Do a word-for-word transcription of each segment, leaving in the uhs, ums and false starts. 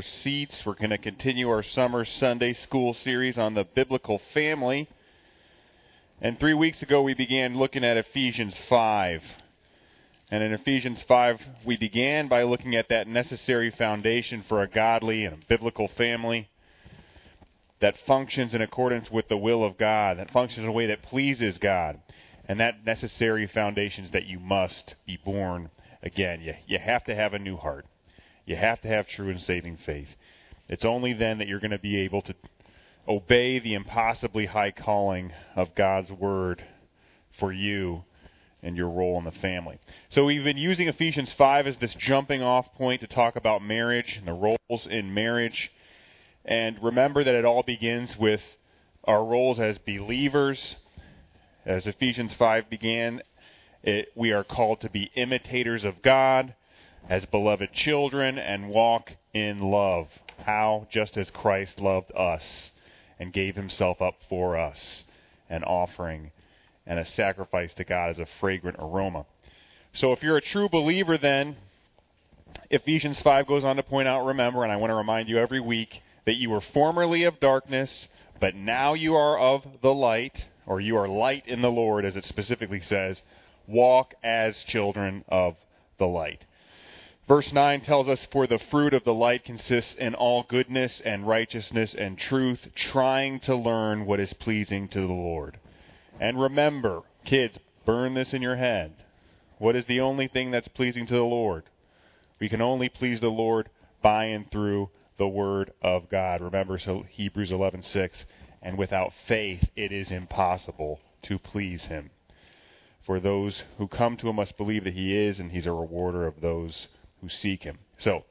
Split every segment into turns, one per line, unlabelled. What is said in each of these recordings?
seats. We're going to continue our summer Sunday school series on the biblical family. And three weeks ago, we began looking at Ephesians five. And in Ephesians five, we began by looking at that necessary foundation for a godly and a biblical family that functions in accordance with the will of God, that functions in a way that pleases God. And that necessary foundation is that you must be born again. You, you have to have a new heart. You have to have true and saving faith. It's only then that you're going to be able to obey the impossibly high calling of God's Word for you and your role in the family. So we've been using Ephesians five as this jumping off point to talk about marriage and the roles in marriage. And remember that it all begins with our roles as believers. As Ephesians five began, it, we are called to be imitators of God as beloved children and walk in love. How? Just as Christ loved us and gave himself up for us, an offering and a sacrifice to God as a fragrant aroma. So if you're a true believer, then Ephesians five goes on to point out, remember, and I want to remind you every week, that you were formerly of darkness, but now you are of the light, or you are light in the Lord, as it specifically says. Walk as children of the light. Verse nine tells us, for the fruit of the light consists in all goodness and righteousness and truth, trying to learn what is pleasing to the Lord. And remember, kids, burn this in your head. What is the only thing that's pleasing to the Lord? We can only please the Lord by and through the Word of God. Remember, so Hebrews eleven six, and without faith it is impossible to please him. For those who come to him must believe that he is, and he's a rewarder of those who seek him. So,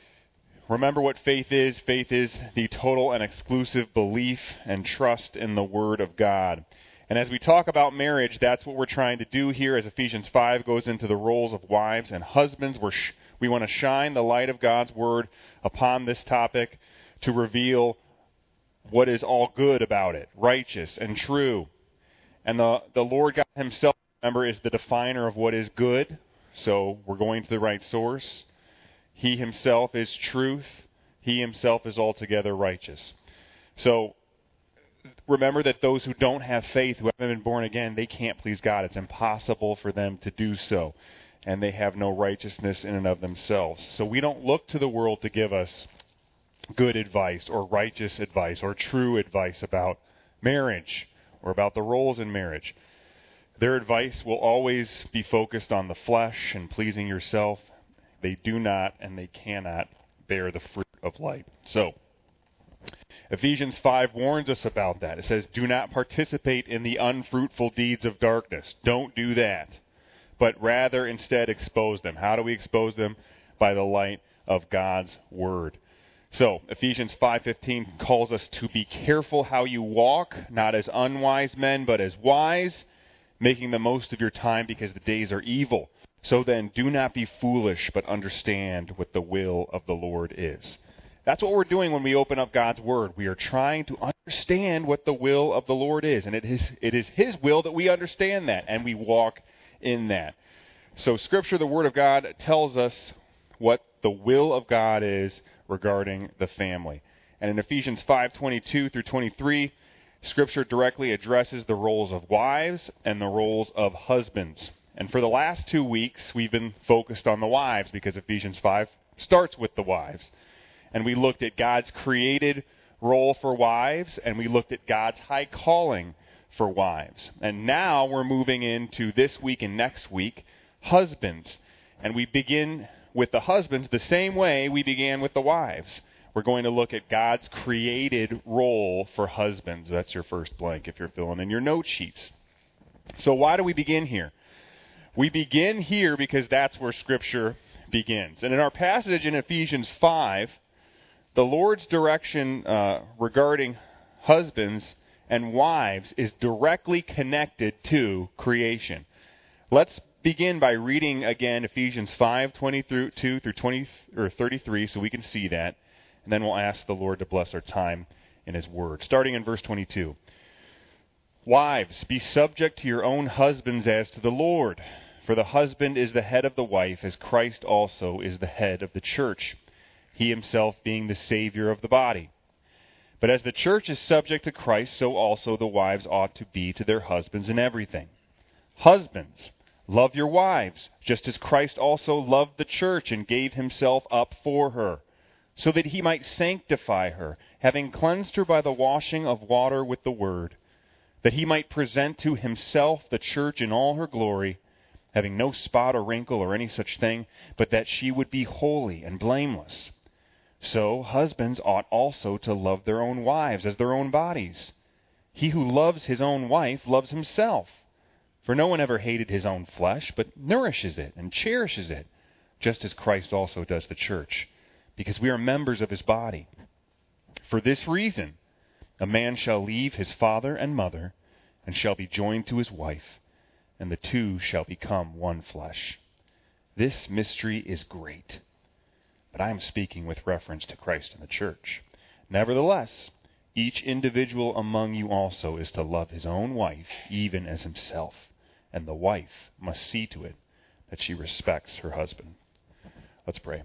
remember what faith is. Faith is the total and exclusive belief and trust in the Word of God. And as we talk about marriage, that's what we're trying to do here as Ephesians five goes into the roles of wives and husbands. We're sh- we want to shine the light of God's Word upon this topic to reveal what is all good about it, righteous and true. And the, the Lord God himself, remember, is the definer of what is good. So we're going to the right source. He himself is truth. He himself is altogether righteous. So remember that those who don't have faith, who haven't been born again, they can't please God. It's impossible for them to do so. And they have no righteousness in and of themselves. So we don't look to the world to give us good advice or righteous advice or true advice about marriage or about the roles in marriage. Their advice will always be focused on the flesh and pleasing yourself. They do not and they cannot bear the fruit of light. So, Ephesians five warns us about that. It says, do not participate in the unfruitful deeds of darkness. Don't do that. But rather instead expose them. How do we expose them? By the light of God's Word. So, Ephesians five fifteen calls us to be careful how you walk, not as unwise men, but as wise, making the most of your time because the days are evil. So then, do not be foolish, but understand what the will of the Lord is. That's what we're doing when we open up God's Word. We are trying to understand what the will of the Lord is. And it is, it is His will that we understand that, and we walk in that. So Scripture, the Word of God, tells us what the will of God is regarding the family. And in Ephesians five twenty-two through twenty-three, Scripture directly addresses the roles of wives and the roles of husbands. And for the last two weeks, we've been focused on the wives because Ephesians five starts with the wives. And we looked at God's created role for wives, and we looked at God's high calling for wives. And now we're moving into this week and next week, husbands. And we begin with the husbands the same way we began with the wives. We're going to look at God's created role for husbands. That's your first blank if you're filling in your note sheets. So why do we begin here? We begin here because that's where Scripture begins. And in our passage in Ephesians five, the Lord's direction uh, regarding husbands and wives is directly connected to creation. Let's begin by reading again Ephesians five twenty-two through twenty or thirty-three so we can see that. And then we'll ask the Lord to bless our time in His Word. Starting in verse twenty-two. Wives, be subject to your own husbands as to the Lord. For the husband is the head of the wife, as Christ also is the head of the church, he himself being the Savior of the body. But as the church is subject to Christ, so also the wives ought to be to their husbands in everything. Husbands, love your wives, just as Christ also loved the church and gave himself up for her, so that he might sanctify her, having cleansed her by the washing of water with the word, that he might present to himself the church in all her glory, having no spot or wrinkle or any such thing, but that she would be holy and blameless. So husbands ought also to love their own wives as their own bodies. He who loves his own wife loves himself. For no one ever hated his own flesh, but nourishes it and cherishes it, just as Christ also does the church, because we are members of his body. For this reason, a man shall leave his father and mother, and shall be joined to his wife, and the two shall become one flesh. This mystery is great, but I am speaking with reference to Christ and the church. Nevertheless, each individual among you also is to love his own wife, even as himself, and the wife must see to it that she respects her husband. Let's pray.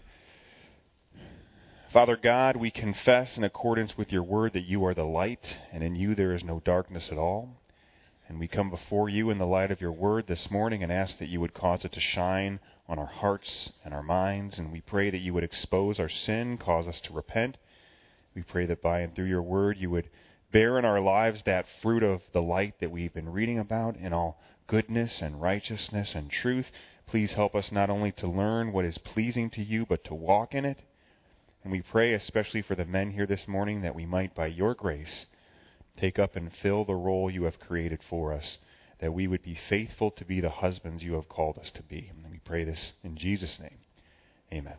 Father God, we confess in accordance with your word that you are the light, and in you there is no darkness at all. And we come before you in the light of your word this morning and ask that you would cause it to shine on our hearts and our minds. And we pray that you would expose our sin, cause us to repent. We pray that by and through your word you would bear in our lives that fruit of the light that we've been reading about in all goodness and righteousness and truth. Please help us not only to learn what is pleasing to you, but to walk in it. And we pray especially for the men here this morning that we might, by your grace, take up and fill the role you have created for us, that we would be faithful to be the husbands you have called us to be. And we pray this in Jesus' name. Amen.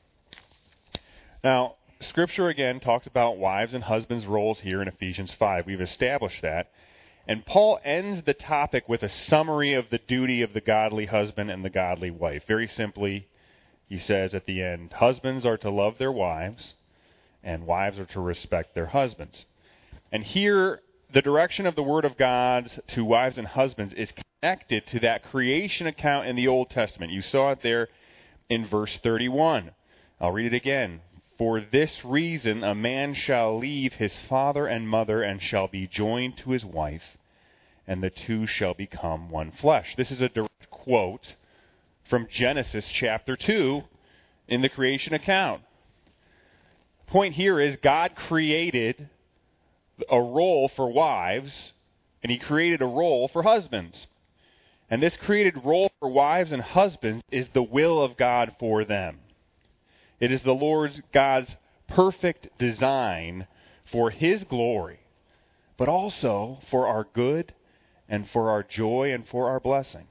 Now, Scripture again talks about wives' and husbands' roles here in Ephesians five. We've established that. And Paul ends the topic with a summary of the duty of the godly husband and the godly wife. Very simply, he says at the end, husbands are to love their wives, and wives are to respect their husbands. And here, the direction of the Word of God to wives and husbands is connected to that creation account in the Old Testament. You saw it there in verse thirty-one. I'll read it again. For this reason a man shall leave his father and mother and shall be joined to his wife, and the two shall become one flesh. This is a direct quote from Genesis chapter two in the creation account. The point here is God created a role for wives, and he created a role for husbands. And this created role for wives and husbands is the will of God for them. It is the Lord God's perfect design for his glory, but also for our good and for our joy and for our blessing.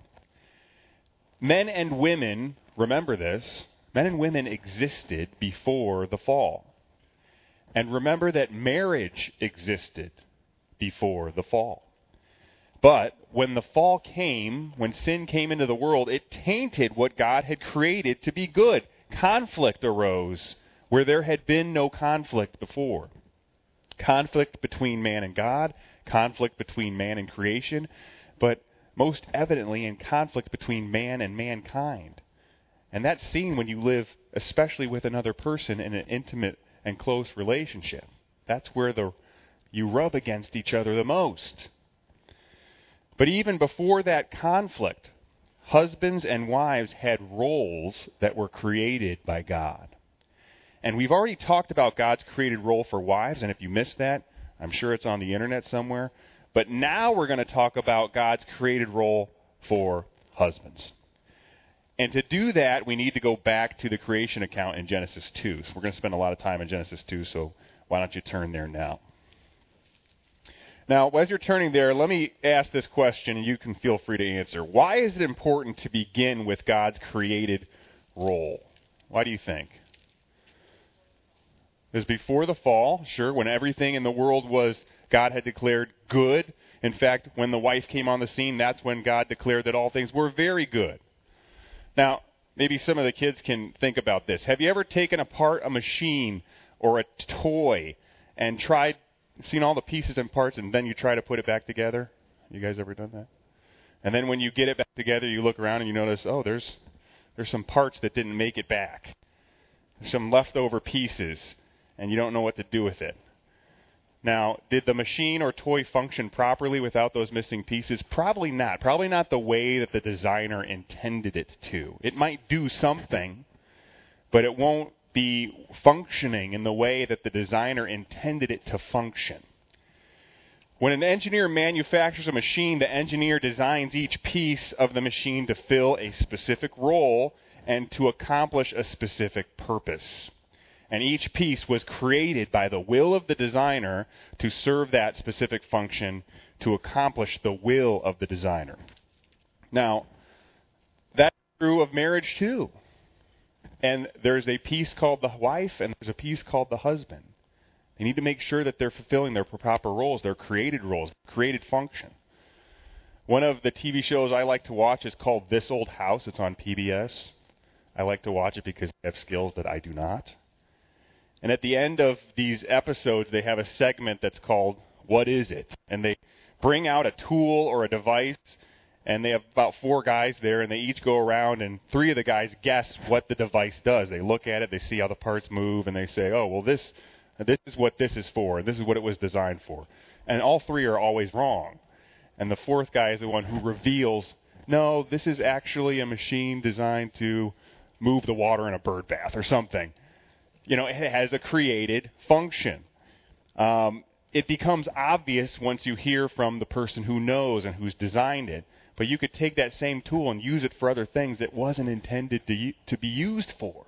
Men and women, remember this, men and women existed before the fall. And remember that marriage existed before the fall. But when the fall came, when sin came into the world, it tainted what God had created to be good. Conflict arose where there had been no conflict before. Conflict between man and God, conflict between man and creation, but most evidently in conflict between man and mankind. And that's seen when you live, especially with another person, in an intimate and close relationship. That's where the you rub against each other the most. But even before that conflict, husbands and wives had roles that were created by God. And we've already talked about God's created role for wives, and if you missed that, I'm sure it's on the internet somewhere. But now we're going to talk about God's created role for husbands. And to do that, we need to go back to the creation account in Genesis two. So we're going to spend a lot of time in Genesis two, so why don't you turn there now? Now, as you're turning there, let me ask this question, and you can feel free to answer. Why is it important to begin with God's created role? Why do you think? Because before the fall, sure, when everything in the world was, God had declared good. In fact, when the wife came on the scene, that's when God declared that all things were very good. Now, maybe some of the kids can think about this. Have you ever taken apart a machine or a toy and tried, seen all the pieces and parts, and then you try to put it back together? You guys ever done that? And then when you get it back together, you look around and you notice, oh, there's there's some parts that didn't make it back. some leftover pieces, and you don't know what to do with it. Now, did the machine or toy function properly without those missing pieces? Probably not. Probably not the way that the designer intended it to. It might do something, but it won't be functioning in the way that the designer intended it to function. When an engineer manufactures a machine, the engineer designs each piece of the machine to fill a specific role and to accomplish a specific purpose. And each piece was created by the will of the designer to serve that specific function, to accomplish the will of the designer. Now, that's true of marriage too. And there's a piece called the wife, and there's a piece called the husband. They need to make sure that they're fulfilling their proper roles, their created roles, created function. One of the T V shows I like to watch is called This Old House. It's on P B S. I like to watch it because they have skills that I do not. And at the end of these episodes, they have a segment that's called What Is It? And they bring out a tool or a device, and they have about four guys there, and they each go around, and three of the guys guess what the device does. They look at it, they see how the parts move, and they say, oh, well, this this is what this is for, and this is what it was designed for. And all three are always wrong. And the fourth guy is the one who reveals, no, this is actually a machine designed to move the water in a bird bath or something. You know, it has a created function. Um, it becomes obvious once you hear from the person who knows and who's designed it. But you could take that same tool and use it for other things that wasn't intended to, to be used for.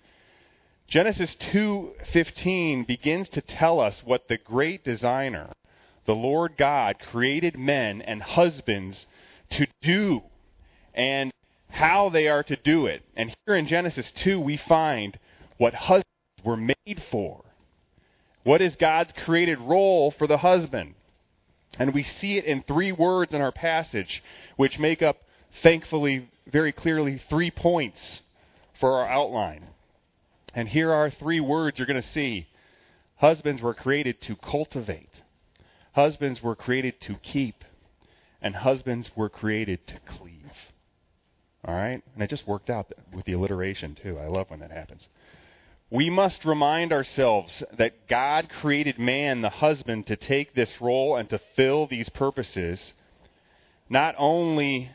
Genesis two fifteen begins to tell us what the great designer, the Lord God, created men and husbands to do and how they are to do it. And here in Genesis two, we find what husbands were made for. What is God's created role for the husband? And we see it in three words in our passage, which make up, thankfully, very clearly, three points for our outline. And here are three words you're going to see. Husbands were created to cultivate. Husbands were created to keep. And husbands were created to cleave. All right? And it just worked out with the alliteration, too. I love when that happens. We must remind ourselves that God created man, the husband, to take this role and to fill these purposes, not only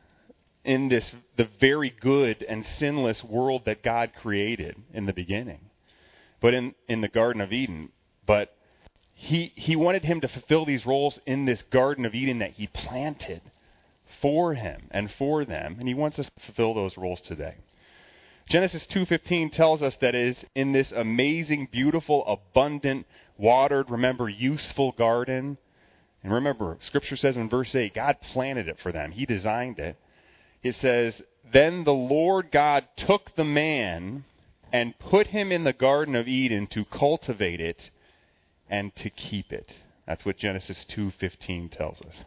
in this the very good and sinless world that God created in the beginning, but in, in the Garden of Eden. But he he wanted him to fulfill these roles in this Garden of Eden that he planted for him and for them, and he wants us to fulfill those roles today. Genesis two fifteen tells us that it is in this amazing, beautiful, abundant, watered, remember, useful garden. And remember, Scripture says in verse eight, God planted it for them. He designed it. It says, then the Lord God took the man and put him in the Garden of Eden to cultivate it and to keep it. That's what Genesis two fifteen tells us.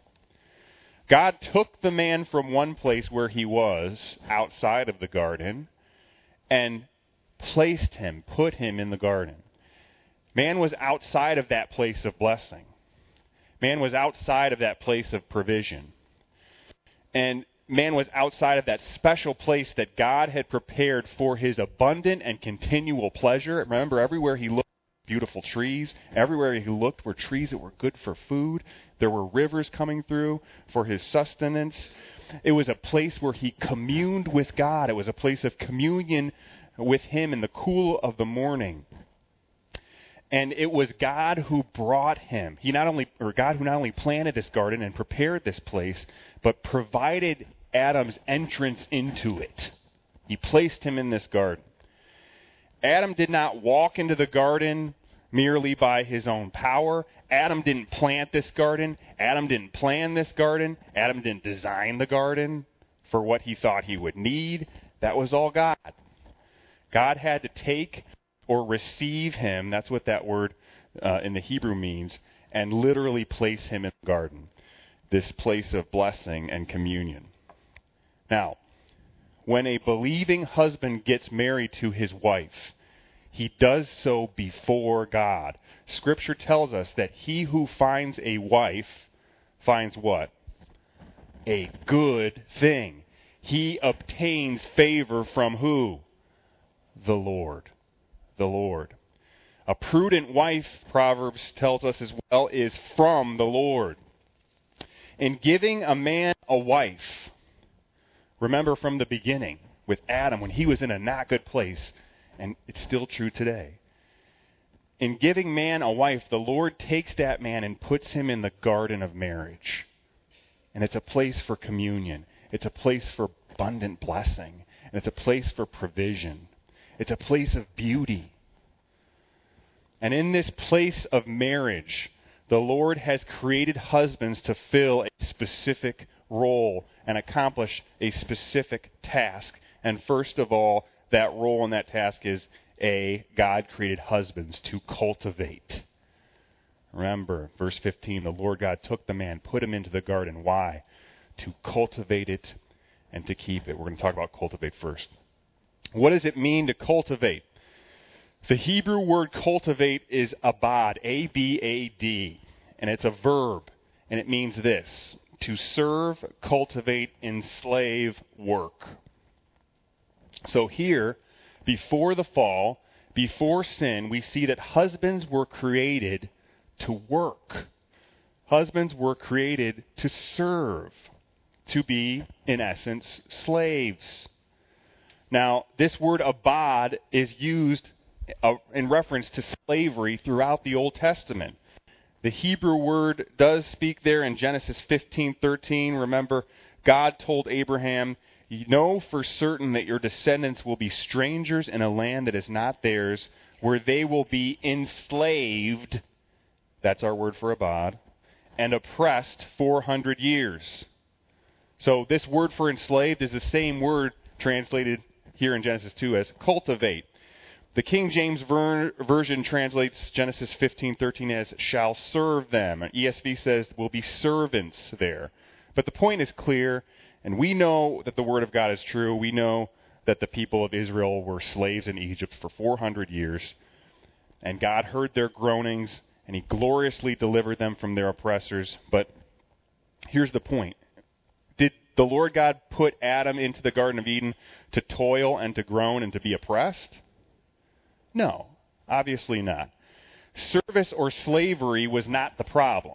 God took the man from one place where he was, outside of the garden, and placed him, put him in the garden. Man was outside of that place of blessing. Man was outside of that place of provision. And man was outside of that special place that God had prepared for his abundant and continual pleasure. Remember, everywhere he looked, beautiful trees. Everywhere he looked were trees that were good for food. There were rivers coming through for his sustenance. It was a place where he communed with God. It was a place of communion with him in the cool of the morning. And it was God who brought him. He not only, or God who not only planted this garden and prepared this place, but provided Adam's entrance into it. He placed him in this garden. Adam did not walk into the garden merely by his own power. Adam didn't plant this garden. Adam didn't plan this garden. Adam didn't design the garden for what he thought he would need. That was all God. God had to take or receive him, that's what that word uh, in the Hebrew means, and literally place him in the garden, this place of blessing and communion. Now, when a believing husband gets married to his wife, he does so before God. Scripture tells us that he who finds a wife finds what? A good thing. He obtains favor from who? The Lord. the Lord. A prudent wife, Proverbs tells us as well, is from the Lord. In giving a man a wife, remember from the beginning with Adam when he was in a not good place, and it's still true today. In giving man a wife, the Lord takes that man and puts him in the garden of marriage. And it's a place for communion. It's a place for abundant blessing. And it's a place for provision. It's a place of beauty. And in this place of marriage, the Lord has created husbands to fill a specific role and accomplish a specific task. And first of all, that role and that task is A, God created husbands to cultivate. Remember, verse fifteen, the Lord God took the man, put him into the garden. Why? To cultivate it and to keep it. We're going to talk about cultivate first. What does it mean to cultivate? The Hebrew word cultivate is abad, A B A D, and it's a verb, and it means this: to serve, cultivate, enslave, work. So here, before the fall, before sin, we see that husbands were created to work. Husbands were created to serve, to be, in essence, slaves. Now, this word abad is used uh, in reference to slavery throughout the Old Testament. The Hebrew word does speak there in Genesis fifteen thirteen. Remember, God told Abraham, "You know for certain that your descendants will be strangers in a land that is not theirs, where they will be enslaved," that's our word for abad, "and oppressed four hundred years. So this word for enslaved is the same word translated here in Genesis two as cultivate. The King James ver- Version translates Genesis fifteen thirteen as shall serve them. E S V says will be servants there. But the point is clear, and we know that the Word of God is true. We know that the people of Israel were slaves in Egypt for four hundred years. And God heard their groanings, and He gloriously delivered them from their oppressors. But here's the point. Did the Lord God put Adam into the Garden of Eden to toil and to groan and to be oppressed? No, obviously not. Service or slavery was not the problem.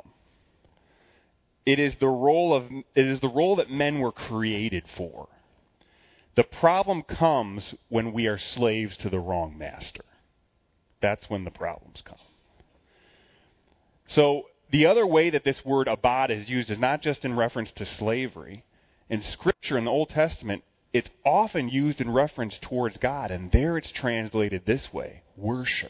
It is the role of it is the role that men were created for. The problem comes when we are slaves to the wrong master. That's when the problems come. So the other way that this word abad is used is not just in reference to slavery. In Scripture, in the Old Testament, it's often used in reference towards God, and there it's translated this way: worship.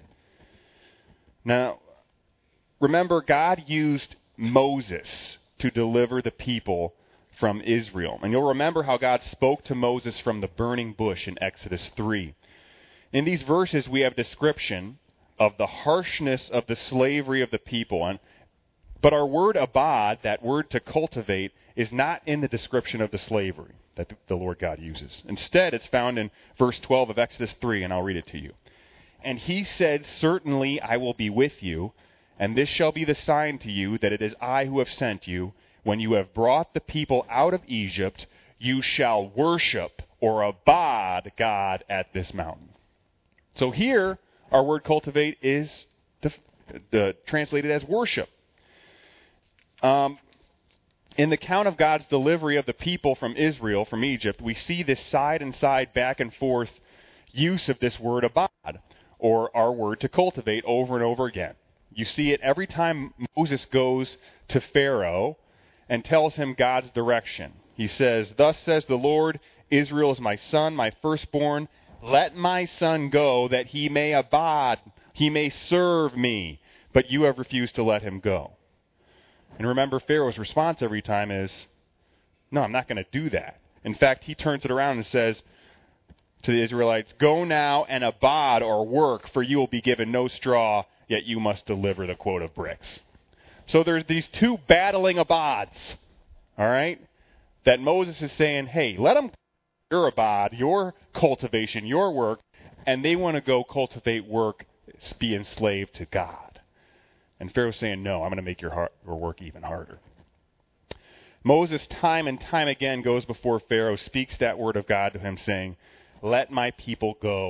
Now, remember, God used Moses to deliver the people from Israel. And you'll remember how God spoke to Moses from the burning bush in Exodus three. In these verses, we have description of the harshness of the slavery of the people. And, but our word abad, that word to cultivate, is not in the description of the slavery that the Lord God uses. Instead, it's found in verse twelve of Exodus three, and I'll read it to you. And he said, "Certainly I will be with you, and this shall be the sign to you that it is I who have sent you. When you have brought the people out of Egypt, you shall worship," or abad, "God at this mountain." So here, our word cultivate is the, the, translated as worship. Um, in the account of God's delivery of the people from Israel, from Egypt, we see this side and side, back and forth use of this word abad, or our word to cultivate, over and over again. You see it every time Moses goes to Pharaoh and tells him God's direction. He says, "Thus says the Lord, Israel is my son, my firstborn. Let my son go, that he may abide, he may serve me. But you have refused to let him go." And remember, Pharaoh's response every time is, "No, I'm not going to do that." In fact, he turns it around and says to the Israelites, "Go now and abad," or work, "for you will be given no straw, yet you must deliver the quote of bricks." So there's these two battling abads, all right, that Moses is saying, hey, let them your abad, your cultivation, your work, and they want to go cultivate work, be enslaved to God. And Pharaoh's saying, no, I'm going to make your, heart, your work even harder. Moses time and time again goes before Pharaoh, speaks that word of God to him, saying, "Let my people go,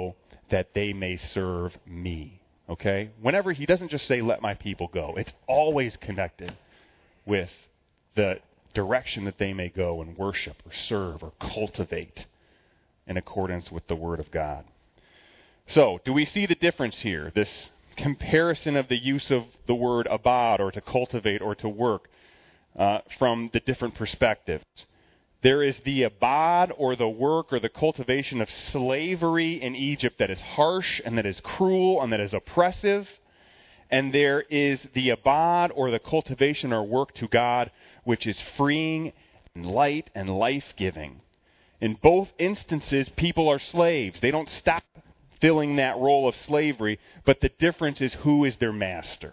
that they may serve me. Okay? Whenever he doesn't just say, let my people go, it's always connected with the direction that they may go and worship or serve or cultivate in accordance with the Word of God. So, do we see the difference here? This comparison of the use of the word abad, or to cultivate, or to work, uh, from the different perspectives. There is the abad, or the work, or the cultivation of slavery in Egypt that is harsh, and that is cruel, and that is oppressive. And there is the abad, or the cultivation or work to God, which is freeing, and light, and life-giving. In both instances, people are slaves. They don't stop filling that role of slavery, but the difference is who is their master.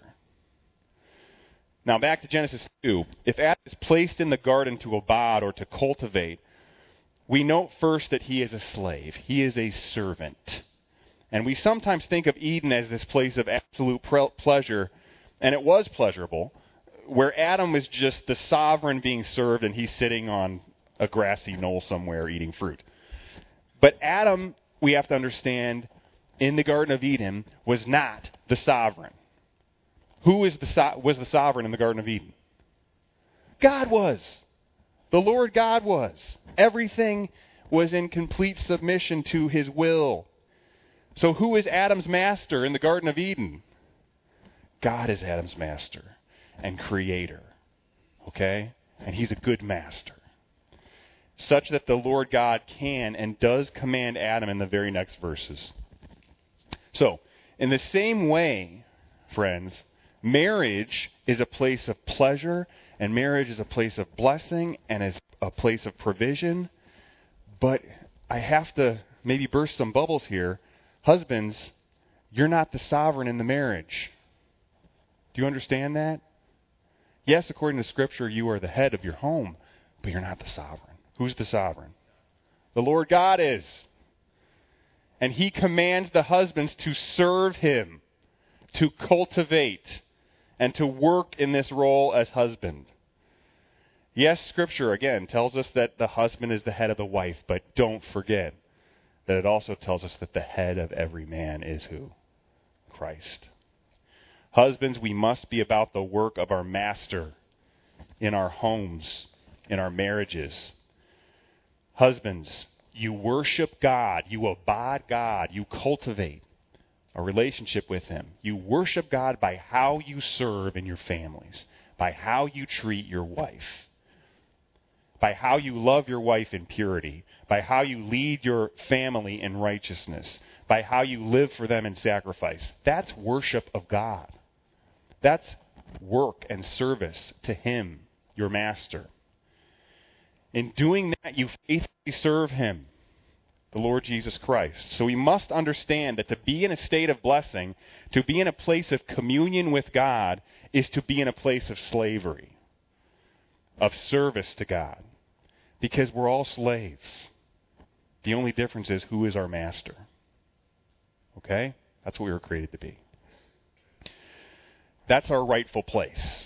Now back to Genesis two. If Adam is placed in the garden to abad, or to cultivate, we note first that he is a slave. He is a servant. And we sometimes think of Eden as this place of absolute pre- pleasure, and it was pleasurable, where Adam was just the sovereign being served and he's sitting on a grassy knoll somewhere eating fruit. But Adam, we have to understand, in the Garden of Eden, was not the sovereign. Who is the so- was the sovereign in the Garden of Eden? God was. The Lord God was. Everything was in complete submission to his will. So who is Adam's master in the Garden of Eden? God is Adam's master and creator. Okay? And he's a good master. Such that the Lord God can and does command Adam in the very next verses. So, in the same way, friends, marriage is a place of pleasure, and marriage is a place of blessing, and is a place of provision. But I have to maybe burst some bubbles here. Husbands, you're not the sovereign in the marriage. Do you understand that? Yes, according to Scripture, you are the head of your home, but you're not the sovereign. Who's the sovereign? The Lord God is. And he commands the husbands to serve him, to cultivate, and to work in this role as husband. Yes, Scripture, again, tells us that the husband is the head of the wife, but don't forget that it also tells us that the head of every man is who? Christ. Husbands, we must be about the work of our master in our homes, in our marriages. Husbands, you worship God, you abide God, you cultivate a relationship with him. You worship God by how you serve in your families, by how you treat your wife, by how you love your wife in purity, by how you lead your family in righteousness, by how you live for them in sacrifice. That's worship of God. That's work and service to him, your master. In doing that, you faithfully serve him, the Lord Jesus Christ. So we must understand that to be in a state of blessing, to be in a place of communion with God, is to be in a place of slavery, of service to God. Because we're all slaves. The only difference is who is our master. Okay? That's what we were created to be. That's our rightful place.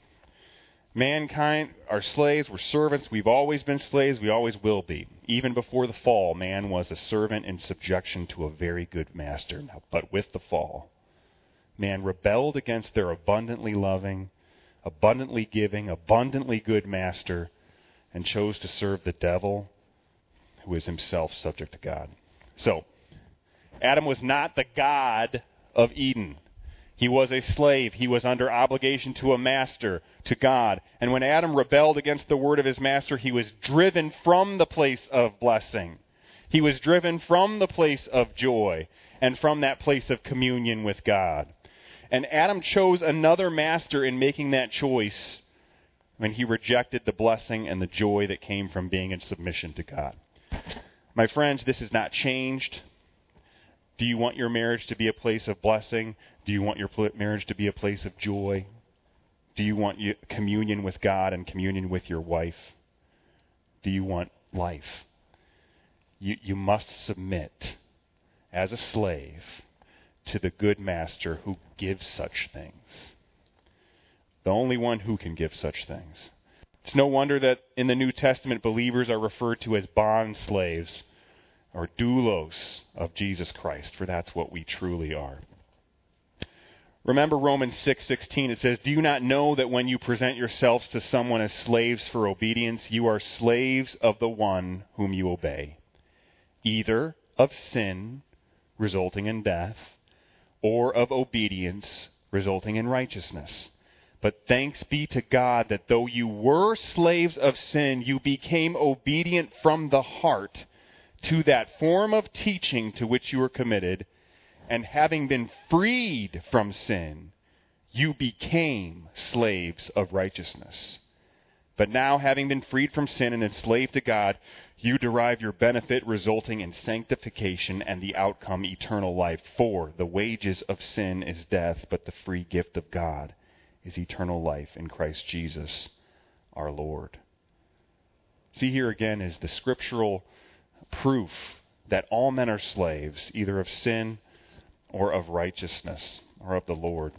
Mankind are slaves, we're servants, we've always been slaves, we always will be. Even before the fall, man was a servant in subjection to a very good master. Now, but with the fall, man rebelled against their abundantly loving, abundantly giving, abundantly good master, and chose to serve the devil, who is himself subject to God. So, Adam was not the God of Eden. He was a slave. He was under obligation to a master, to God. And when Adam rebelled against the word of his master, he was driven from the place of blessing. He was driven from the place of joy and from that place of communion with God. And Adam chose another master in making that choice when he rejected the blessing and the joy that came from being in submission to God. My friends, this has not changed. Do you want your marriage to be a place of blessing? Do you want your marriage to be a place of joy? Do you want communion with God and communion with your wife? Do you want life? You, you must submit as a slave to the good master who gives such things. The only one who can give such things. It's no wonder that in the New Testament, believers are referred to as bond slaves. or doulos of Jesus Christ, for that's what we truly are. Remember Romans six sixteen, it says, "Do you not know that when you present yourselves to someone as slaves for obedience, you are slaves of the one whom you obey, either of sin, resulting in death, or of obedience, resulting in righteousness. But thanks be to God that though you were slaves of sin, you became obedient from the heart to that form of teaching to which you were committed, and having been freed from sin, you became slaves of righteousness. But now, having been freed from sin and enslaved to God, you derive your benefit resulting in sanctification and the outcome eternal life. For the wages of sin is death, but the free gift of God is eternal life in Christ Jesus our Lord." See, here again is the scriptural proof that all men are slaves, either of sin or of righteousness, or of the Lord.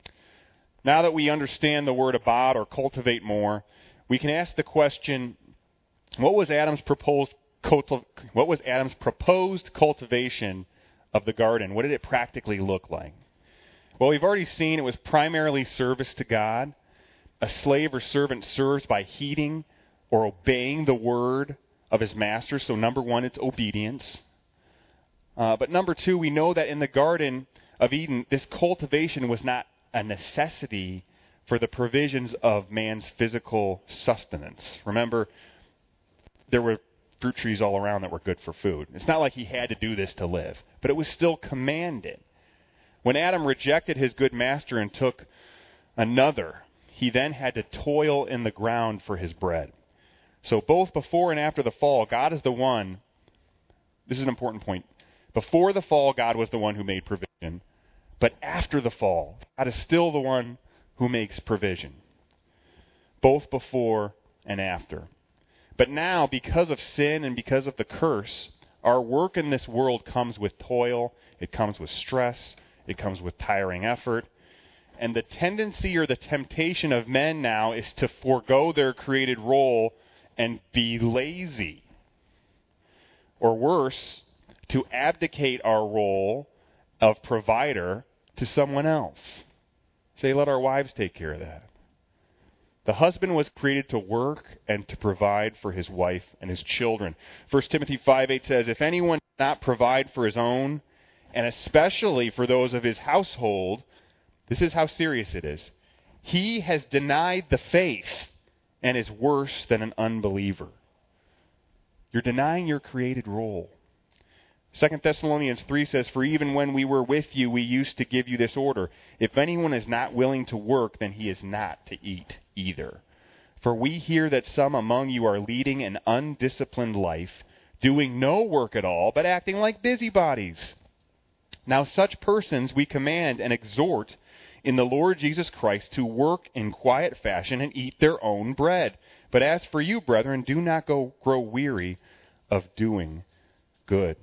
Now that we understand the word abad, or cultivate, more, we can ask the question, what was Adam's proposed cultiv- what was Adam's proposed cultivation of the garden? What did it practically look like? Well, we've already seen it was primarily service to God. A slave or servant serves by heeding or obeying the word of his master. So number one, it's obedience. Uh, but number two, we know that in the Garden of Eden, this cultivation was not a necessity for the provisions of man's physical sustenance. Remember, there were fruit trees all around that were good for food. It's not like he had to do this to live, but it was still commanded. When Adam rejected his good master and took another, he then had to toil in the ground for his bread. So both before and after the fall, God is the one, this is an important point, before the fall, God was the one who made provision, but after the fall, God is still the one who makes provision, both before and after. But now, because of sin and because of the curse, our work in this world comes with toil, it comes with stress, it comes with tiring effort. And the tendency or the temptation of men now is to forego their created role and be lazy. Or worse, to abdicate our role of provider to someone else. Say, let our wives take care of that. The husband was created to work and to provide for his wife and his children. First Timothy five eight says, "If anyone does not provide for his own, and especially for those of his household," this is how serious it is, "he has denied the faith and is worse than an unbeliever." You're denying your created role. Second Thessalonians three says, "For even when we were with you, we used to give you this order. If anyone is not willing to work, then he is not to eat either. For we hear that some among you are leading an undisciplined life, doing no work at all, but acting like busybodies. Now such persons we command and exhort in the Lord Jesus Christ to work in quiet fashion and eat their own bread. But as for you, brethren, do not go grow weary of doing good."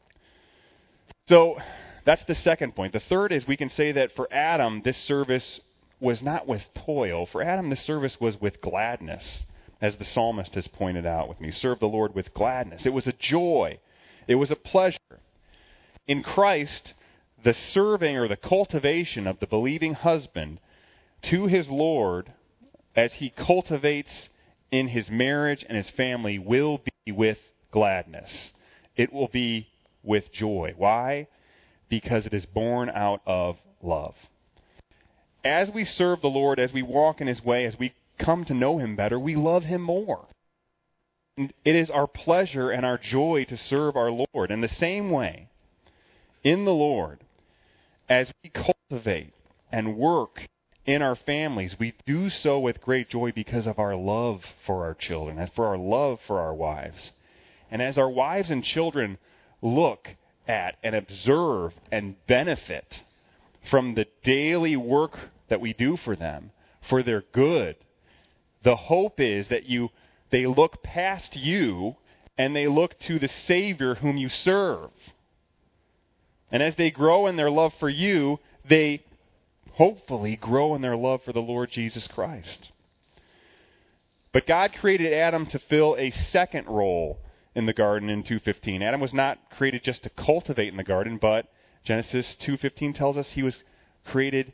So that's the second point. The third is we can say that for Adam, this service was not with toil. For Adam, this service was with gladness, as the psalmist has pointed out with me. Serve the Lord with gladness. It was a joy. It was a pleasure. In Christ, the serving or the cultivation of the believing husband to his Lord as he cultivates in his marriage and his family will be with gladness. It will be with joy. Why? Because it is born out of love. As we serve the Lord, as we walk in his way, as we come to know him better, we love him more. And it is our pleasure and our joy to serve our Lord. In the same way, in the Lord, as we cultivate and work in our families, we do so with great joy because of our love for our children and for our love for our wives. And as our wives and children look at and observe and benefit from the daily work that we do for them, for their good, the hope is that you they look past you and they look to the Savior whom you serve. And as they grow in their love for you, they hopefully grow in their love for the Lord Jesus Christ. But God created Adam to fill a second role in the garden in two fifteen. Adam was not created just to cultivate in the garden, but Genesis two fifteen tells us he was created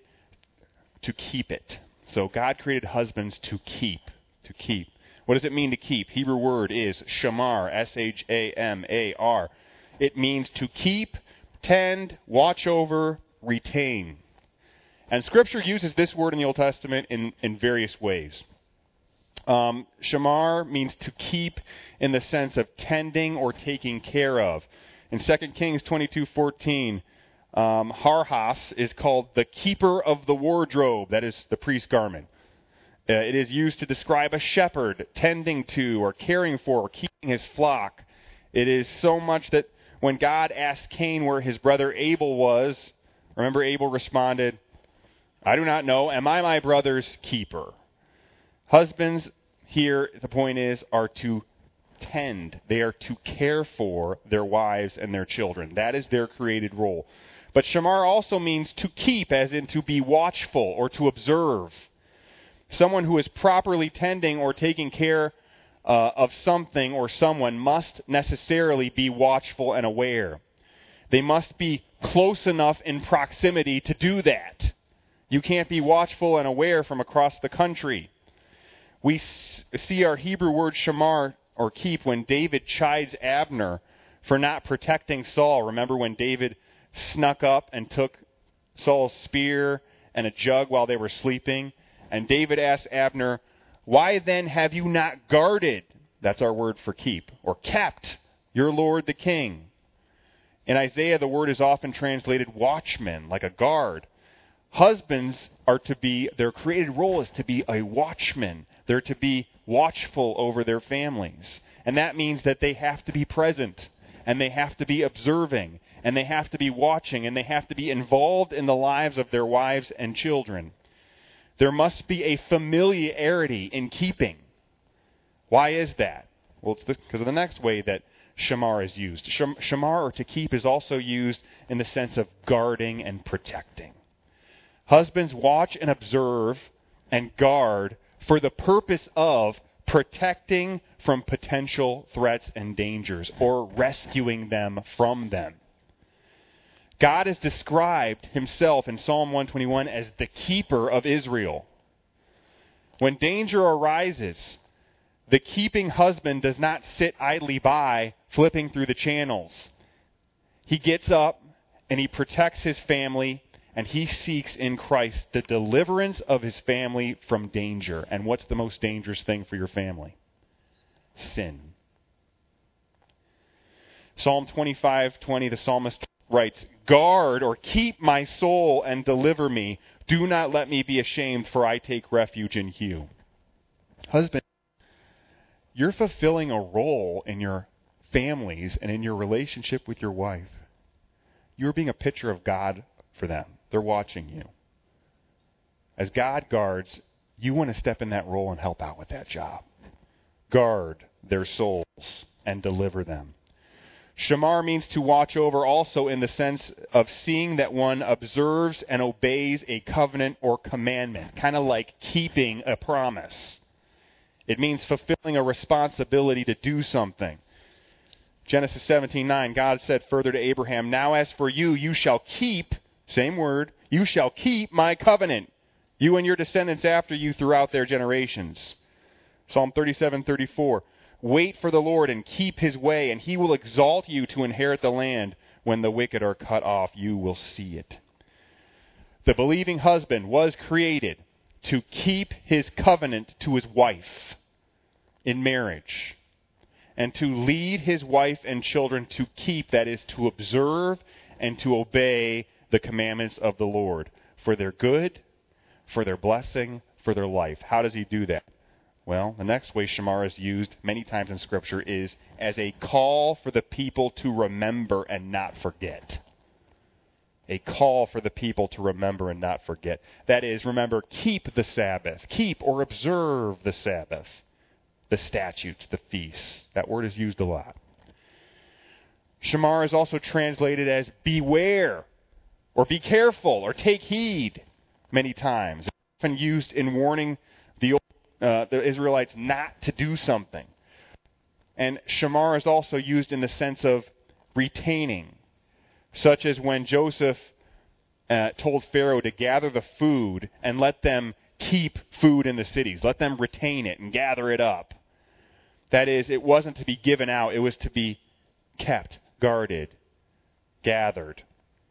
to keep it. So God created husbands to keep, to keep. What does it mean to keep? Hebrew word is shamar, S H A M A R. It means to keep, tend, watch over, retain. And Scripture uses this word in the Old Testament in, in various ways. Um, shamar means to keep in the sense of tending or taking care of. In Second Kings twenty-two fourteen, um, Harhas is called the keeper of the wardrobe. That is the priest's garment. Uh, it is used to describe a shepherd tending to or caring for or keeping his flock. It is so much that when God asked Cain where his brother Abel was, remember Abel responded, I do not know. Am I my brother's keeper? Husbands here, the point is, are to tend. They are to care for their wives and their children. That is their created role. But shamar also means to keep, as in to be watchful or to observe. Someone who is properly tending or taking care uh, of something or someone must necessarily be watchful and aware. They must be close enough in proximity to do that. You can't be watchful and aware from across the country. We s- see our Hebrew word shamar, or keep, when David chides Abner for not protecting Saul. Remember when David snuck up and took Saul's spear and a jug while they were sleeping? And David asked Abner, why then have you not guarded, that's our word for keep, or kept your lord the king? In Isaiah, the word is often translated watchman, like a guard. Husbands are to be, their created role is to be a watchman. They're to be watchful over their families. And that means that they have to be present, and they have to be observing, and they have to be watching, and they have to be involved in the lives of their wives and children. There must be a familiarity in keeping. Why is that? Well, it's because of the next way that shamar is used. Shamar, or to keep, is also used in the sense of guarding and protecting. Husbands watch and observe and guard for the purpose of protecting from potential threats and dangers, or rescuing them from them. God has described himself in Psalm one twenty-one as the keeper of Israel. When danger arises, the keeping husband does not sit idly by, flipping through the channels. He gets up and he protects his family, and he seeks in Christ the deliverance of his family from danger. And what's the most dangerous thing for your family? Sin. Psalm twenty-five twenty, the psalmist writes, guard or keep my soul and deliver me. Do not let me be ashamed, for I take refuge in you. Husband, you're fulfilling a role in your families and in your relationship with your wife. You're being a picture of God for them. They're watching you. As God guards, you want to step in that role and help out with that job. Guard their souls and deliver them. Shamar means to watch over also in the sense of seeing that one observes and obeys a covenant or commandment, kind of like keeping a promise. It means fulfilling a responsibility to do something. Genesis seventeen nine, God said further to Abraham, now as for you, you shall keep, same word, you shall keep my covenant, you and your descendants after you throughout their generations. Psalm thirty-seven thirty-four, wait for the Lord and keep his way, and he will exalt you to inherit the land. When the wicked are cut off, you will see it. The believing husband was created to keep his covenant to his wife in marriage, and to lead his wife and children to keep, that is, to observe and to obey the commandments of the Lord for their good, for their blessing, for their life. How does he do that? Well, the next way shamar is used many times in Scripture is as a call for the people to remember and not forget. A call for the people to remember and not forget. That is, remember, keep the Sabbath. Keep or observe the Sabbath. The statutes, the feasts. That word is used a lot. Shamar is also translated as beware, or be careful, or take heed many times. It's often used in warning the, uh, the Israelites not to do something. And shamar is also used in the sense of retaining, such as when Joseph uh, told Pharaoh to gather the food and let them keep food in the cities. Let them retain it and gather it up. That is, it wasn't to be given out. It was to be kept, guarded, gathered.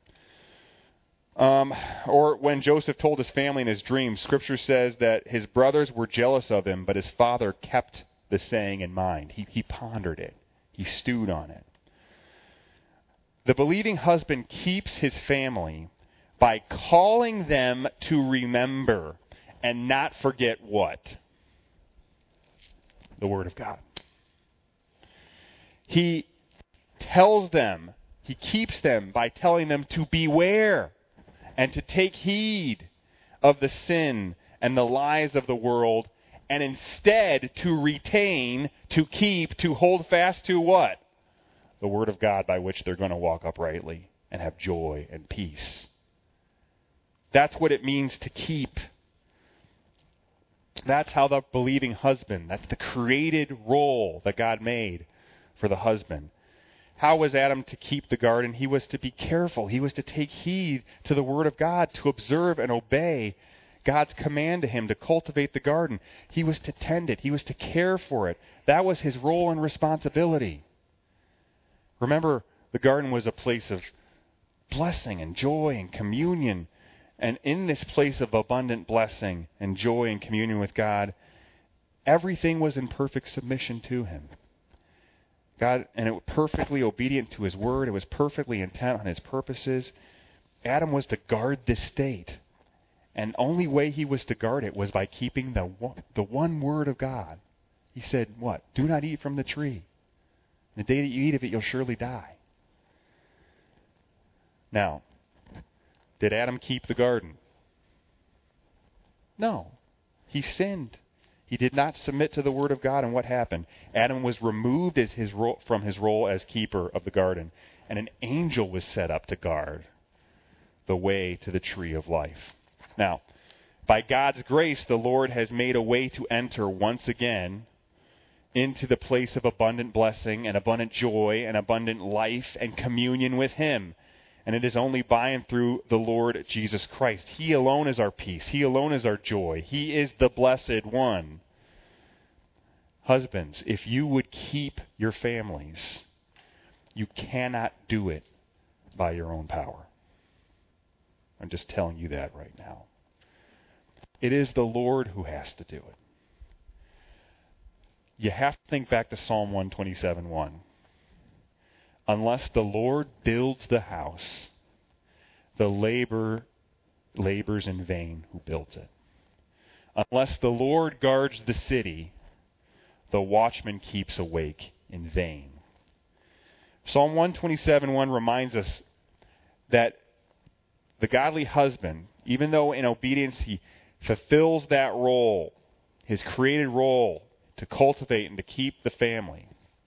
Um, or when Joseph told his family in his dream, Scripture says that his brothers were jealous of him, but his father kept the saying in mind. He, he pondered it. He stewed on it. The believing husband keeps his family by calling them to remember and not forget what? The Word of God. He tells them, he keeps them by telling them to beware and to take heed of the sin and the lies of the world, and instead to retain, to keep, to hold fast to what? The Word of God, by which they're going to walk uprightly and have joy and peace. That's what it means to keep. That's how the believing husband, that's the created role that God made for the husband. How was Adam to keep the garden? He was to be careful. He was to take heed to the Word of God, to observe and obey God's command to him to cultivate the garden. He was to tend it. He was to care for it. That was his role and responsibility. Remember, the garden was a place of blessing and joy and communion. And in this place of abundant blessing and joy and communion with God, everything was in perfect submission to Him. God, and it was perfectly obedient to His Word. It was perfectly intent on His purposes. Adam was to guard this state. And the only way he was to guard it was by keeping the one, the one Word of God. He said, what? Do not eat from the tree. The day that you eat of it, you'll surely die. Now, did Adam keep the garden? No. He sinned. He did not submit to the Word of God, and what happened? Adam was removed as his ro- from his role as keeper of the garden, and an angel was set up to guard the way to the tree of life. Now, by God's grace, the Lord has made a way to enter once again into the place of abundant blessing and abundant joy and abundant life and communion with Him. And it is only by and through the Lord Jesus Christ. He alone is our peace. He alone is our joy. He is the blessed one. Husbands, if you would keep your families, you cannot do it by your own power. I'm just telling you that right now. It is the Lord who has to do it. You have to think back to Psalm one twenty-seven one. Unless the Lord builds the house, the labor labors in vain who builds it. Unless the Lord guards the city, the watchman keeps awake in vain. Psalm one twenty-seven one reminds us that the godly husband, even though in obedience he fulfills that role, his created role to cultivate and to keep the family,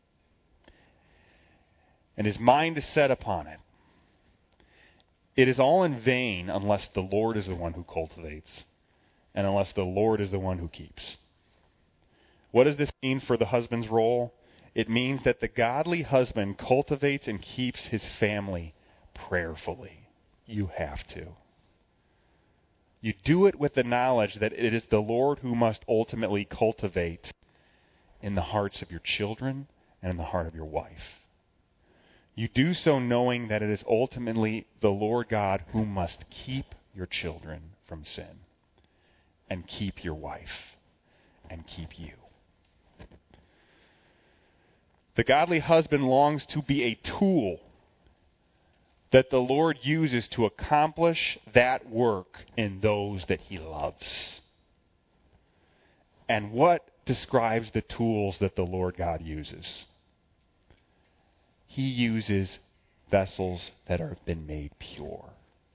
and his mind is set upon it, it is all in vain unless the Lord is the one who cultivates and unless the Lord is the one who keeps. What does this mean for the husband's role? It means that the godly husband cultivates and keeps his family prayerfully. You have to. You do it with the knowledge that it is the Lord who must ultimately cultivate in the hearts of your children and in the heart of your wife. You do so knowing that it is ultimately the Lord God who must keep your children from sin and keep your wife and keep you. The godly husband longs to be a tool that the Lord uses to accomplish that work in those that He loves. And what describes the tools that the Lord God uses? He uses vessels that have been made pure.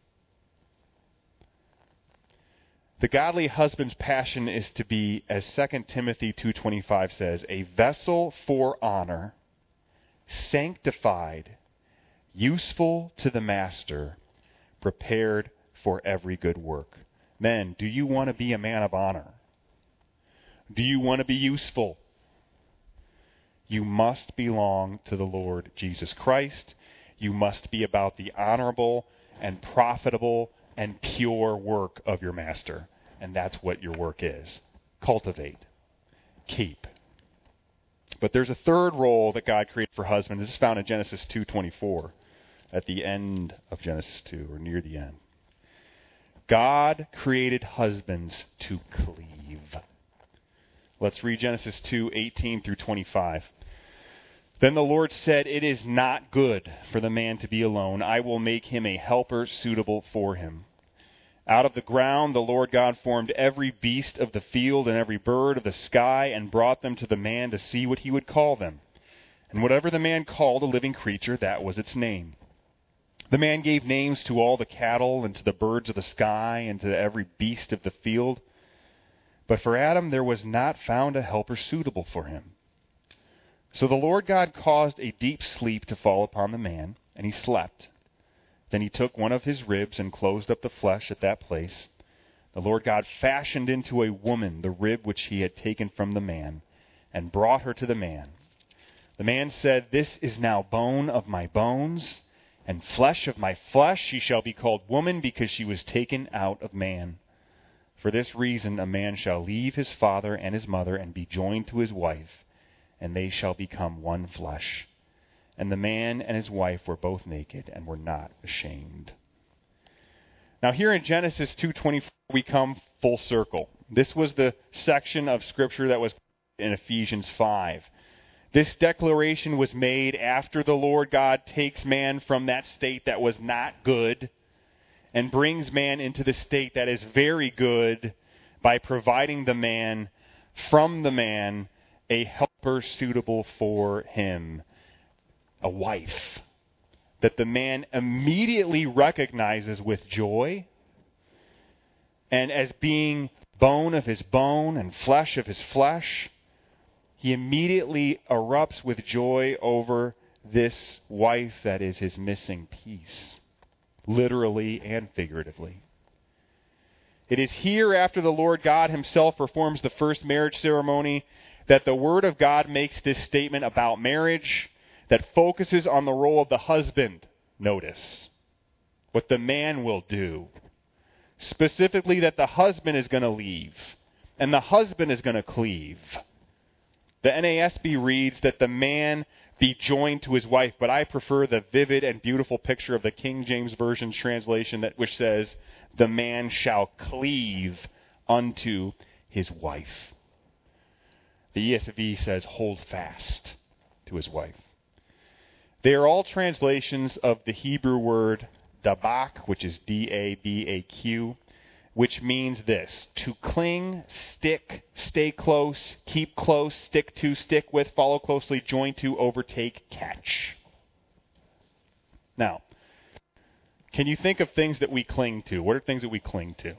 The godly husband's passion is to be, as Second Timothy two twenty-five says, a vessel for honor, sanctified, useful to the master, prepared for every good work. Men, do you want to be a man of honor? Do you want to be useful? You must belong to the Lord Jesus Christ. You must be about the honorable and profitable and pure work of your master. And that's what your work is. Cultivate. Keep. But there's a third role that God created for husbands. This is found in Genesis two twenty-four, at the end of Genesis two, or near the end. God created husbands to cleave. Let's read Genesis two eighteen through twenty-five. Then the Lord said, "It is not good for the man to be alone. I will make him a helper suitable for him." Out of the ground the Lord God formed every beast of the field and every bird of the sky and brought them to the man to see what he would call them. And whatever the man called a living creature, that was its name. The man gave names to all the cattle and to the birds of the sky and to every beast of the field. But for Adam there was not found a helper suitable for him. So the Lord God caused a deep sleep to fall upon the man, and he slept. Then he took one of his ribs and closed up the flesh at that place. The Lord God fashioned into a woman the rib which he had taken from the man, and brought her to the man. The man said, "This is now bone of my bones, and flesh of my flesh. She shall be called woman, because she was taken out of man. For this reason a man shall leave his father and his mother, and be joined to his wife, and they shall become one flesh." And the man and his wife were both naked and were not ashamed. Now here in Genesis two twenty-four we come full circle. This was the section of Scripture that was in Ephesians five. This declaration was made after the Lord God takes man from that state that was not good and brings man into the state that is very good by providing the man, from the man, a helper suitable for him. A wife that the man immediately recognizes with joy, and as being bone of his bone and flesh of his flesh, he immediately erupts with joy over this wife that is his missing piece, literally and figuratively. It is here, after the Lord God himself performs the first marriage ceremony, that the Word of God makes this statement about marriage that focuses on the role of the husband. Notice what the man will do. Specifically that the husband is going to leave and the husband is going to cleave. The N A S B reads that the man be joined to his wife, but I prefer the vivid and beautiful picture of the King James Version translation, that which says, "The man shall cleave unto his wife." The E S V says, "hold fast to his wife." They are all translations of the Hebrew word dabak, which is D A B A Q, which means this: to cling, stick, stay close, keep close, stick to, stick with, follow closely, join to, overtake, catch. Now, can you think of things that we cling to? What are things that we cling to?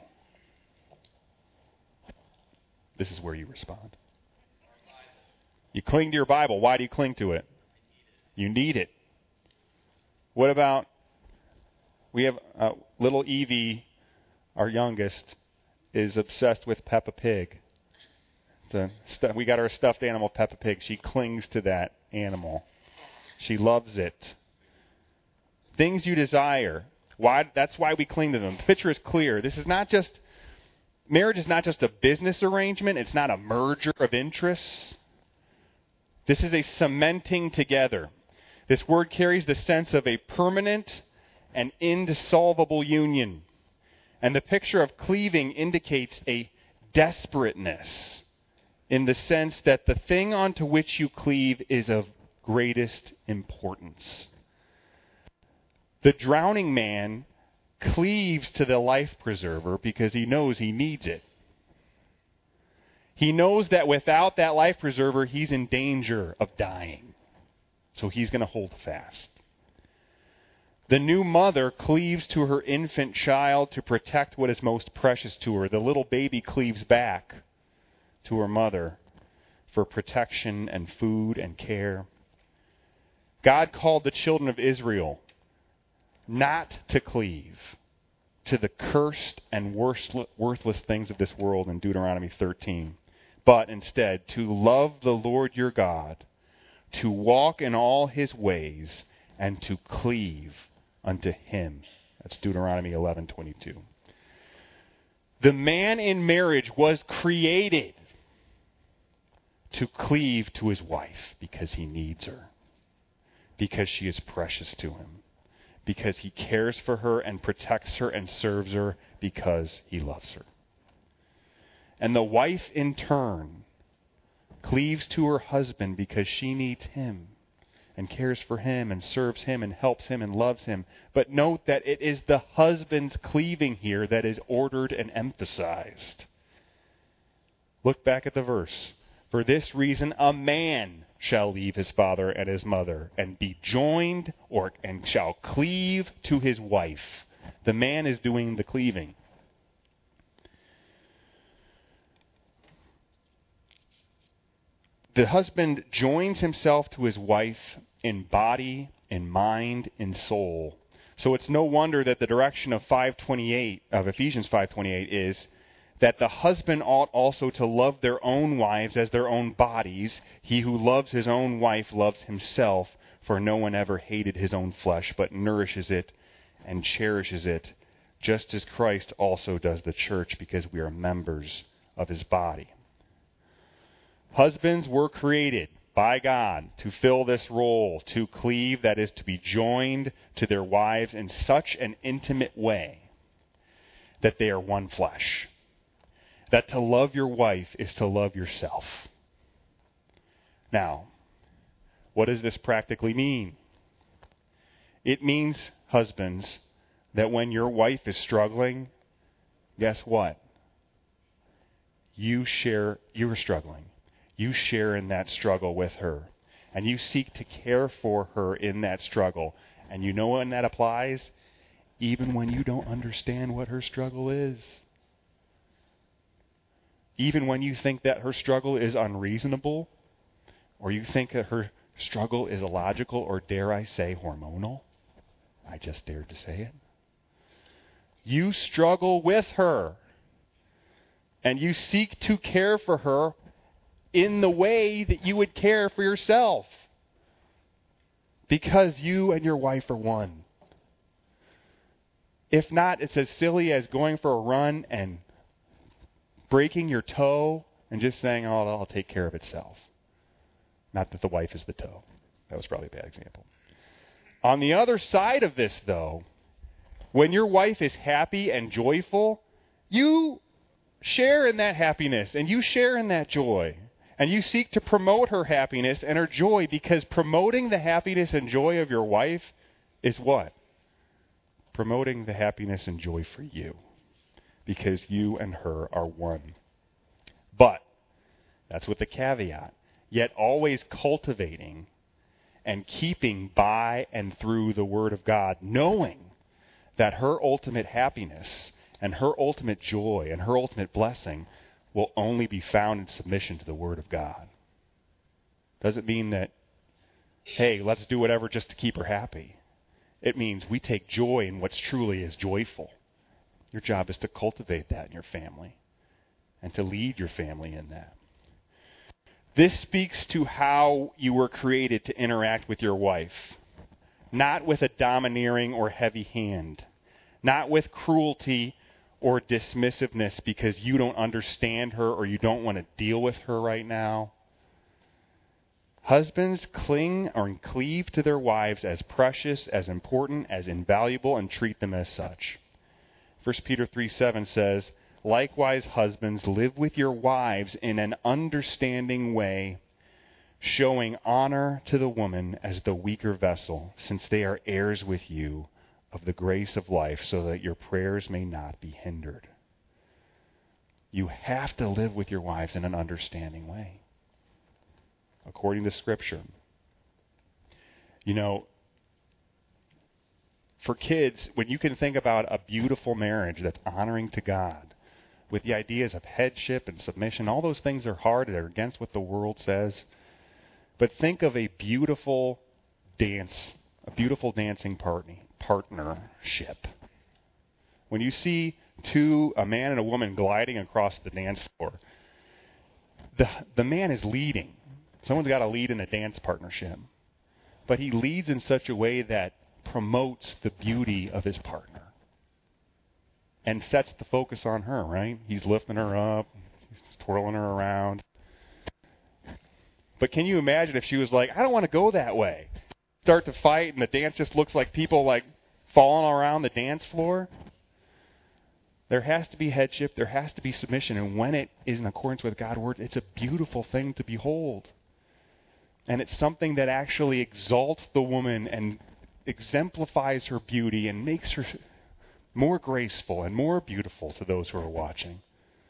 This is where you respond. You cling to your Bible. Why do you cling to it? You need it. What about, we have uh, little Evie, our youngest, is obsessed with Peppa Pig. It's a stu- we got her a stuffed animal, Peppa Pig. She clings to that animal. She loves it. Things you desire. Why? That's why we cling to them. The picture is clear. This is not just, marriage is not just a business arrangement. It's not a merger of interests. This is a cementing together. This word carries the sense of a permanent and indissoluble union. And the picture of cleaving indicates a desperateness in the sense that the thing onto which you cleave is of greatest importance. The drowning man cleaves to the life preserver because he knows he needs it. He knows that without that life preserver, he's in danger of dying. So he's going to hold fast. The new mother cleaves to her infant child to protect what is most precious to her. The little baby cleaves back to her mother for protection and food and care. God called the children of Israel not to cleave to the cursed and worthless things of this world in Deuteronomy thirteen, but instead to love the Lord your God to walk in all his ways, and to cleave unto him. That's Deuteronomy eleven twenty-two. The man in marriage was created to cleave to his wife because he needs her, because she is precious to him, because he cares for her and protects her and serves her because he loves her. And the wife, in turn, cleaves to her husband because she needs him and cares for him and serves him and helps him and loves him. But note that it is the husband's cleaving here that is ordered and emphasized. Look back at the verse. For this reason, a man shall leave his father and his mother and be joined or and shall cleave to his wife. The man is doing the cleaving. The husband joins himself to his wife in body, in mind, in soul. So it's no wonder that the direction of five twenty-eight of Ephesians five twenty-eight is that the husband ought also to love their own wives as their own bodies. He who loves his own wife loves himself, for no one ever hated his own flesh, but nourishes it and cherishes it, just as Christ also does the church, because we are members of his body. Husbands were created by God to fill this role, to cleave, that is, to be joined to their wives in such an intimate way that they are one flesh. That to love your wife is to love yourself. Now, what does this practically mean? It means, husbands, that when your wife is struggling, guess what? You share, you're struggling. You share in that struggle with her. And you seek to care for her in that struggle. And you know when that applies? Even when you don't understand what her struggle is. Even when you think that her struggle is unreasonable, or you think that her struggle is illogical, or dare I say hormonal. I just dared to say it. You struggle with her. And you seek to care for her in the way that you would care for yourself. Because you and your wife are one. If not, it's as silly as going for a run and breaking your toe and just saying, oh, I'll take care of itself. Not that the wife is the toe. That was probably a bad example. On the other side of this, though, when your wife is happy and joyful, you share in that happiness and you share in that joy. And you seek to promote her happiness and her joy, because promoting the happiness and joy of your wife is what? Promoting the happiness and joy for you. Because you and her are one. But, that's with the caveat, yet always cultivating and keeping by and through the Word of God, knowing that her ultimate happiness and her ultimate joy and her ultimate blessing will only be found in submission to the Word of God. Doesn't mean that, hey, let's do whatever just to keep her happy. It means we take joy in what's truly is joyful. Your job is to cultivate that in your family and to lead your family in that. This speaks to how you were created to interact with your wife. Not with a domineering or heavy hand. Not with cruelty or dismissiveness because you don't understand her or you don't want to deal with her right now. Husbands cling or cleave to their wives as precious, as important, as invaluable, and treat them as such. First Peter three seven says, likewise, husbands, live with your wives in an understanding way, showing honor to the woman as the weaker vessel, since they are heirs with you of the grace of life, so that your prayers may not be hindered. You have to live with your wives in an understanding way, according to Scripture. You know, for kids, when you can think about a beautiful marriage that's honoring to God, with the ideas of headship and submission, all those things are hard, they're against what the world says. But think of a beautiful dance, a beautiful dancing party. Partnership. When you see two, a man and a woman gliding across the dance floor, the the man is leading.
Someone's got to lead in a dance partnership. But he leads in such a way that promotes the beauty of his partner and sets the focus on her, right? He's lifting her up, he's twirling her around. But can you imagine if she was like, I don't want to go that way? Start to fight and the dance just looks like people like falling around the dance floor? There has to be headship, there has to be submission, and when it is in accordance with God's word, it's a beautiful thing to behold. And it's something that actually exalts the woman and exemplifies her beauty and makes her more graceful and more beautiful to those who are watching.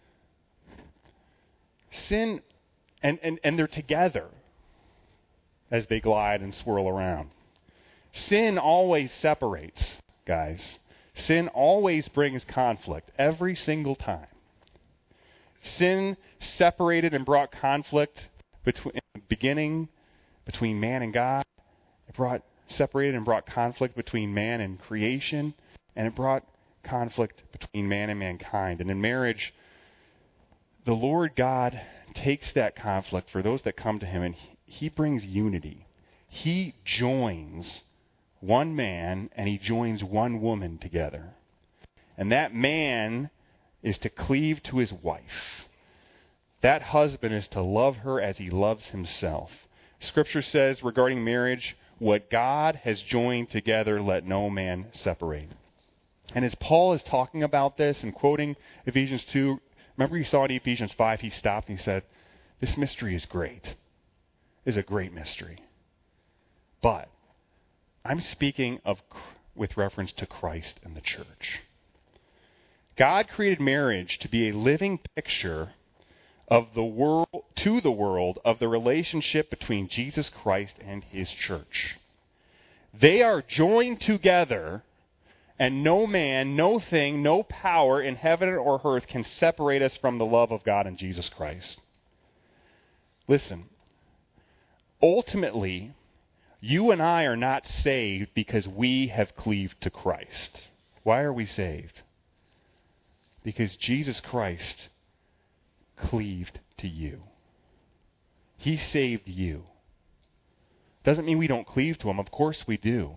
Sin, and, and, and they're together as they glide and swirl around. Sin always separates, guys. Sin always brings conflict, every single time. Sin separated and brought conflict between in the beginning between man and God. It brought separated and brought conflict between man and creation, and it brought conflict between man and mankind. And in marriage, the Lord God takes that conflict for those that come to him, and he, he brings unity. He joins one man and he joins one woman together. And that man is to cleave to his wife. That husband is to love her as he loves himself. Scripture says regarding marriage, what God has joined together, let no man separate. And as Paul is talking about this and quoting Ephesians two, remember you saw in Ephesians five, he stopped and he said, this mystery is great. It is a great mystery. But I'm speaking of with reference to Christ and the church. God created marriage to be a living picture of the world to the world of the relationship between Jesus Christ and his church. They are joined together, and no man, no thing, no power in heaven or earth can separate us from the love of God in Jesus Christ. Listen, ultimately, you and I are not saved because we have cleaved to Christ. Why are we saved? Because Jesus Christ cleaved to you. He saved you. Doesn't mean we don't cleave to him. Of course we do.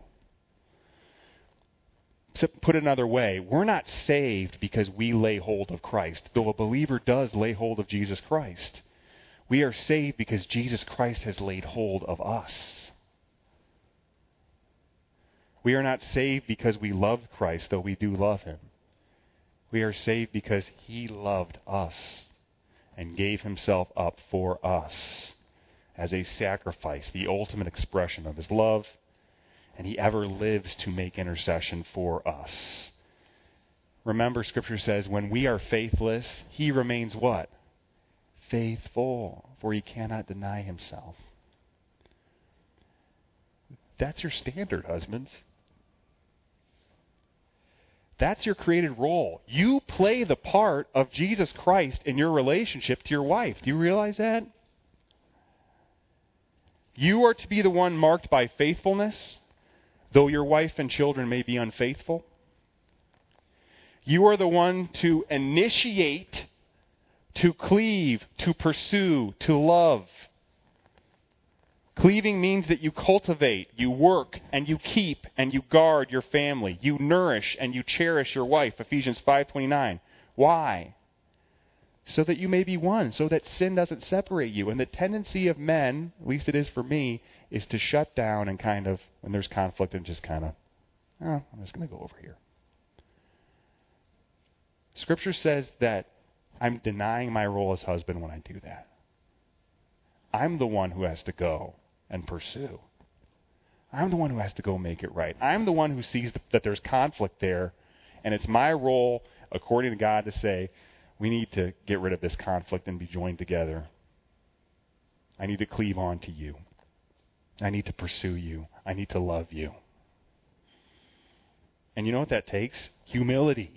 So put another way, we're not saved because we lay hold of Christ, though a believer does lay hold of Jesus Christ. We are saved because Jesus Christ has laid hold of us. We are not saved because we love Christ, though we do love him. We are saved because he loved us and gave himself up for us as a sacrifice, the ultimate expression of his love, and he ever lives to make intercession for us. Remember, Scripture says, when we are faithless, he remains what? Faithful, for he cannot deny himself. That's your standard, husbands. That's your created role. You play the part of Jesus Christ in your relationship to your wife. Do you realize that? You are to be the one marked by faithfulness, though your wife and children may be unfaithful. You are the one to initiate, to cleave, to pursue, to love. Cleaving means that you cultivate, you work, and you keep, and you guard your family. You nourish and you cherish your wife, Ephesians five twenty-nine. Why? So that you may be one, so that sin doesn't separate you. And the tendency of men, at least it is for me, is to shut down and kind of, when there's conflict, and just kind of, oh, I'm just going to go over here. Scripture says that I'm denying my role as husband when I do that. I'm the one who has to go and pursue. I'm the one who has to go make it right. I'm the one who sees that there's conflict there, and it's my role, according to God, to say, we need to get rid of this conflict and be joined together. I need to cleave on to you. I need to pursue you. I need to love you. And you know what that takes? Humility.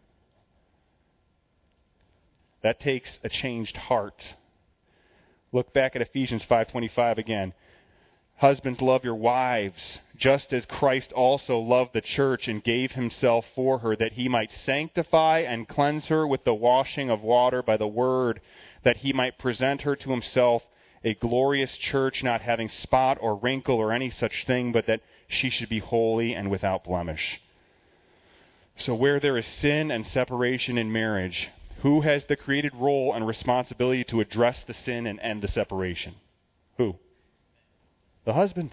That takes a changed heart. Look back at Ephesians five twenty-five again. Husbands, love your wives, just as Christ also loved the church and gave himself for her, that he might sanctify and cleanse her with the washing of water by the word, that he might present her to himself a glorious church, not having spot or wrinkle or any such thing, but that she should be holy and without blemish. So where there is sin and separation in marriage, who has the created role and responsibility to address the sin and end the separation? Who? The husband.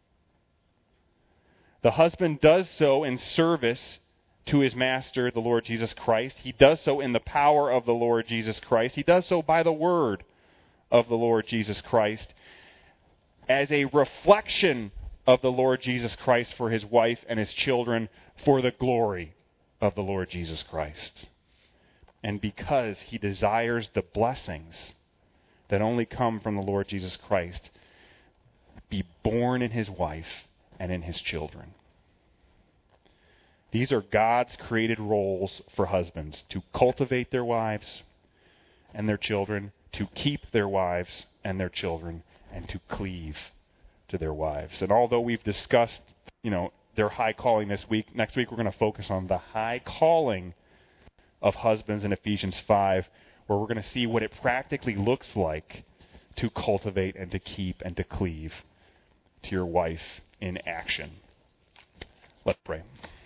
The husband does so in service to his master, the Lord Jesus Christ. He does so in the power of the Lord Jesus Christ. He does so by the word of the Lord Jesus Christ as a reflection of the Lord Jesus Christ for his wife and his children, for the glory of the Lord Jesus Christ. And because he desires the blessings that only come from the Lord Jesus Christ be born in his wife and in his children. These are God's created roles for husbands: to cultivate their wives and their children, to keep their wives and their children, and to cleave to their wives. And although we've discussed, you know, their high calling this week, next week we're going to focus on the high calling of husbands in Ephesians five, where we're going to see what it practically looks like to cultivate and to keep and to cleave to your wife in action. Let's pray.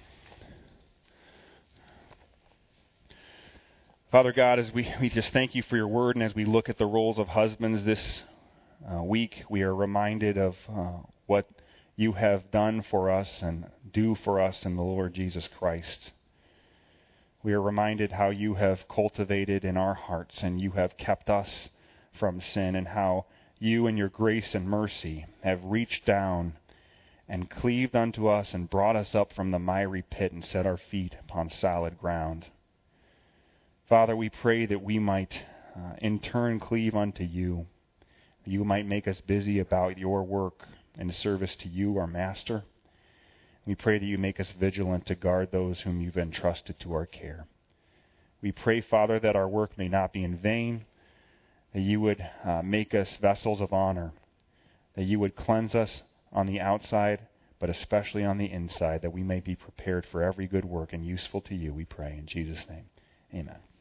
Father God, as we, we just thank you for your word, and as we look at the roles of husbands this uh, week, we are reminded of uh, what you have done for us and do for us in the Lord Jesus Christ. We are reminded how you have cultivated in our hearts and you have kept us from sin, and how you in your grace and mercy have reached down and cleaved unto us and brought us up from the miry pit and set our feet upon solid ground. Father, we pray that we might uh, in turn cleave unto you, that you might make us busy about your work and service to you, our Master. We pray that you make us vigilant to guard those whom you've entrusted to our care. We pray, Father, that our work may not be in vain, that you would uh, make us vessels of honor, that you would cleanse us on the outside, but especially on the inside, that we may be prepared for every good work and useful to you, we pray in Jesus' name. Amen.